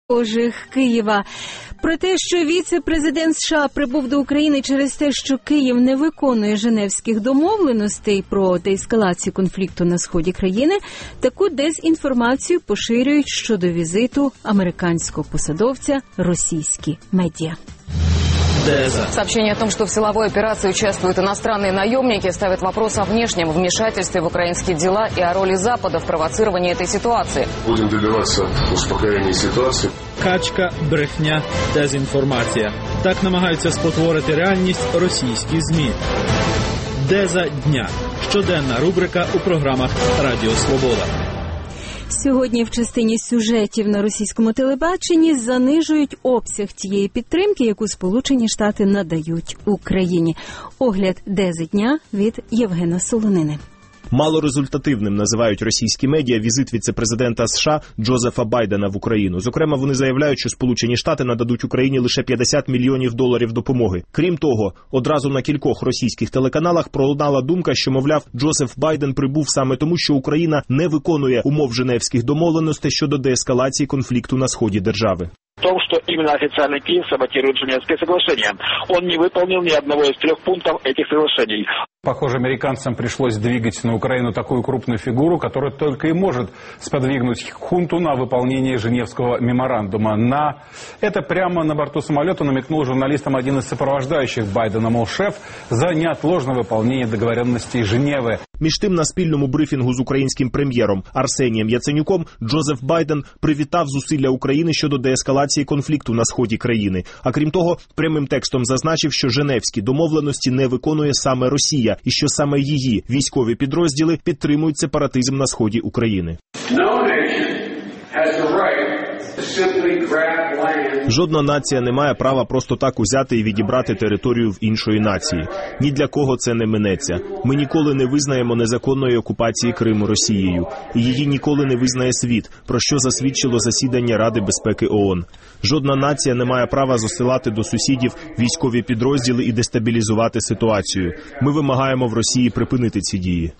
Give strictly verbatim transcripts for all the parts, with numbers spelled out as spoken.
Ожих Києва. Про те, що віце-президент США прибув до України через те, що Київ не виконує Женевських домовленостей про деескалацію конфлікту на сході країни, таку дезінформацію поширюють щодо візиту американського посадовця російські медіа. Сообщение о том, что в силовой операции участвуют иностранные наемники, ставит вопрос о внешнем вмешательстве в украинские дела и о роли Запада в провоцировании этой ситуации. Будем добиваться успокоения ситуации. Качка, брехня, дезінформація. Так намагаються спотворити реальність російські ЗМІ. Деза дня. Щоденна рубрика у програмах Радіо Свобода. Сьогодні в частині сюжетів на російському телебаченні занижують обсяг тієї підтримки, яку Сполучені Штати надають Україні. Огляд Дези дня від Євгена Солонини. Малорезультативним називають російські медіа візит віце-президента США Джозефа Байдена в Україну. Зокрема, вони заявляють, що Сполучені Штати нададуть Україні лише п'ятдесят мільйонів доларів допомоги. Крім того, одразу на кількох російських телеканалах пролунала думка, що, мовляв, Джозеф Байден прибув саме тому, що Україна не виконує умов Женевських домовленостей щодо деескалації конфлікту на сході держави. В том, что именно официальный Киев саботирует Женевское соглашение. Он не выполнил ни одного из трех пунктов этих соглашений. Похоже, американцам пришлось двигать на Украину такую крупную фигуру, которая только и может сподвигнуть хунту на выполнение Женевского меморандума. На это прямо на борту самолета намекнул журналистам один из сопровождающих Байдена, мол, шеф за неотложное выполнение договоренностей Женевы. Між тим, на спільному брифінгу з українським прем'єром Арсенієм Яценюком Джозеф Байден привітав зусилля України щодо деескалації конфлікту на сході країни. А крім того, прямим текстом зазначив, що Женевські домовленості не виконує саме Росія і що саме її військові підрозділи підтримують сепаратизм на сході України. Жодна нація не має права просто так узяти і відібрати територію в іншої нації. Ні для кого це не минеться. Ми ніколи не визнаємо незаконної окупації Криму Росією. І її ніколи не визнає світ, про що засвідчило засідання Ради безпеки ООН. Жодна нація не має права засилати до сусідів військові підрозділи і дестабілізувати ситуацію. Ми вимагаємо в Росії припинити ці дії.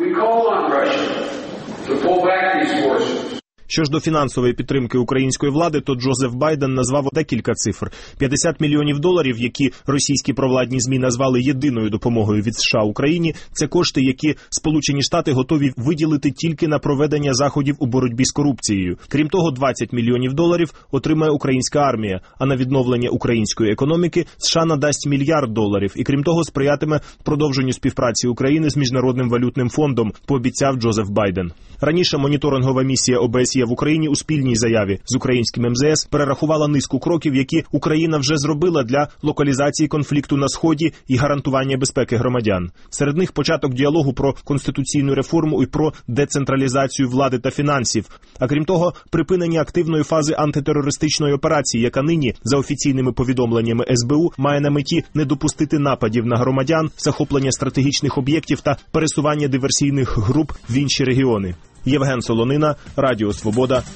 Що ж до фінансової підтримки української влади, то Джозеф Байден назвав декілька цифр. п'ятдесят мільйонів доларів, які російські провладні ЗМІ назвали єдиною допомогою від США Україні, це кошти, які Сполучені Штати готові виділити тільки на проведення заходів у боротьбі з корупцією. Крім того, двадцять мільйонів доларів отримає українська армія, а на відновлення української економіки США надасть мільярд доларів. І крім того, сприятиме продовженню співпраці України з Міжнародним валютним фондом, пообіцяв Джозеф Байден. Раніше моніторингова місія О Б С Є в Україні у спільній заяві з українським Ем Зе Ес перерахувала низку кроків, які Україна вже зробила для локалізації конфлікту на Сході і гарантування безпеки громадян. Серед них початок діалогу про конституційну реформу і про децентралізацію влади та фінансів. А крім того, припинення активної фази антитерористичної операції, яка нині, за офіційними повідомленнями Ес Бе У, має на меті не допустити нападів на громадян, захоплення стратегічних об'єктів та пересування диверсійних груп в інші регіони. Євген Солонина, Радіо Свобода,